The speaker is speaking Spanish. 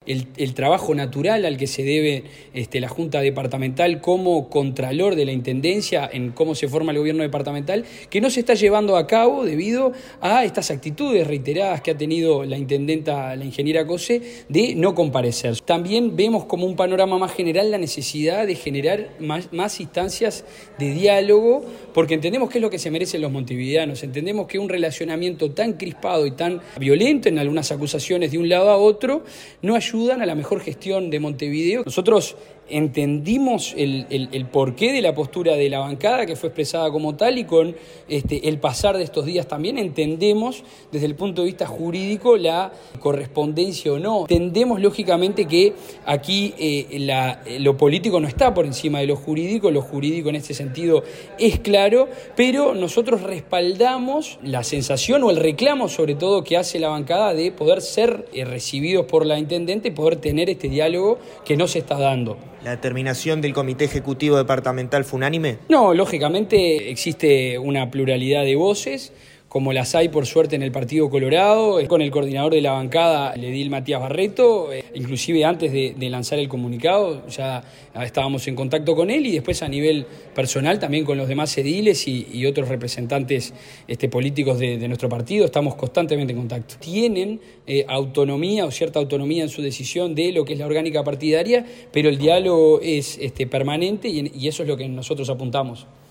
el trabajo natural al que se debe la Junta Departamental como contralor de la Intendencia en cómo se forma el gobierno departamental, que no se está llevando a cabo debido a estas actitudes reiteradas que ha tenido la intendenta, la ingeniera Cose, de no comparecer. También vemos como un panorama más general la necesidad de generar más instancias de diálogo, porque entendemos que es lo que se merecen los montevideanos, entendemos que un relacionamiento tan crispado y tan violento en algunas acusaciones de un lado a otro no ayudan a la mejor gestión de Montevideo. Nosotros entendimos el porqué de la postura de la bancada, que fue expresada como tal, y con el pasar de estos días también entendemos desde el punto de vista jurídico la correspondencia o no. Entendemos lógicamente que aquí lo político no está por encima de lo jurídico en este sentido es claro, pero nosotros respaldamos la sensación o el reclamo sobre todo que hace la bancada de poder ser recibidos por la intendente y poder tener este diálogo que no se está dando. ¿La determinación del Comité Ejecutivo Departamental fue unánime? No, lógicamente existe una pluralidad de voces, como las hay por suerte en el Partido Colorado, con el coordinador de la bancada, el edil Matías Barreto, inclusive antes de lanzar el comunicado ya estábamos en contacto con él, y después a nivel personal también con los demás ediles y otros representantes políticos de nuestro partido, estamos constantemente en contacto. Tienen autonomía o cierta autonomía en su decisión de lo que es la orgánica partidaria, pero el diálogo es permanente y eso es lo que nosotros apuntamos.